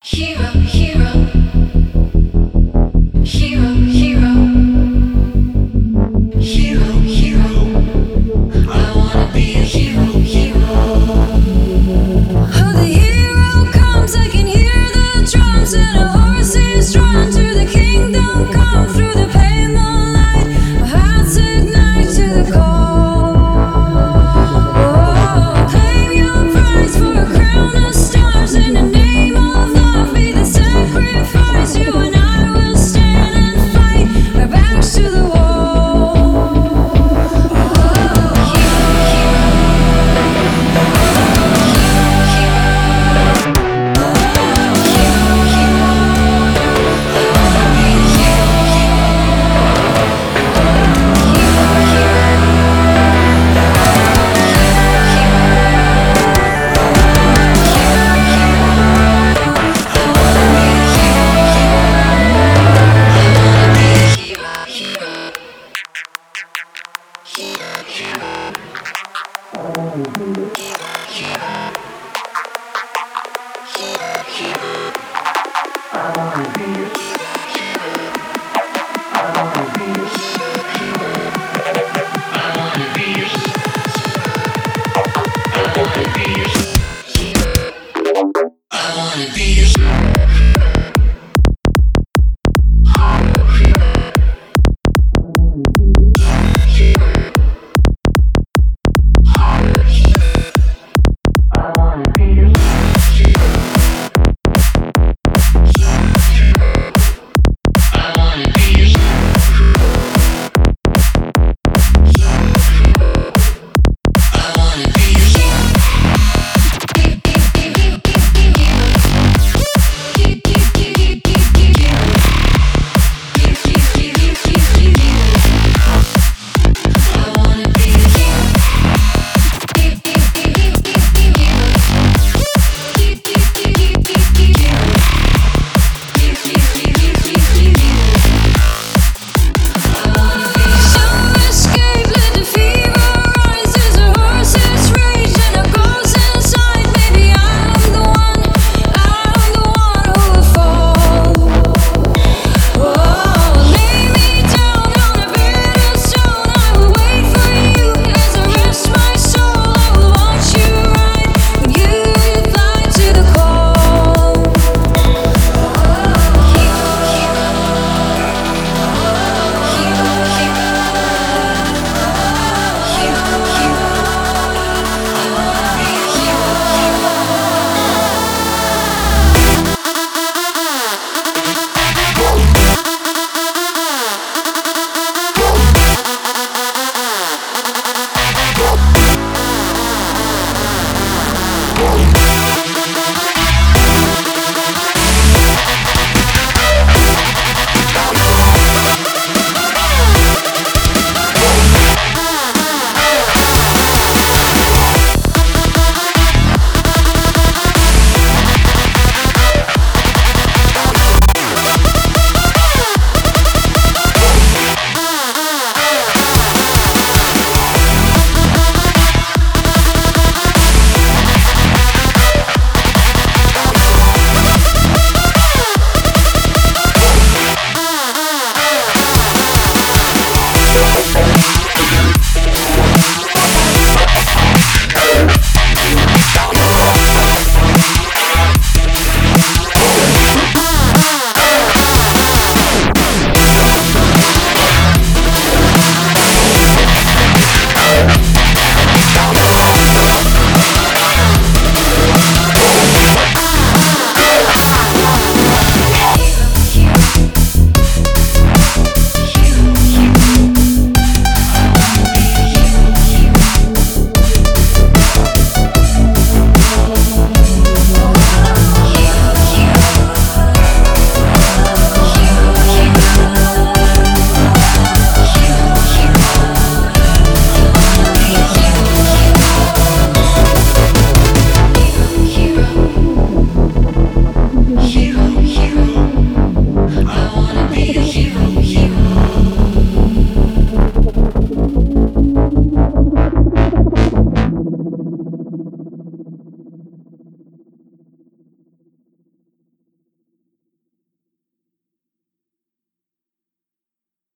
Hero, hero, hero, hero, hero, hero. I wanna be a hero, hero. Oh, the hero comes, I can hear the drums and a horse is drawn to the kingdom come through the pale moonlight. Our hearts ignite to the call. Oh, claim your prize for a crown of stars in the name of love. Be the sacrifice. You and I will stand and fight. Our backs to the wall. Oh,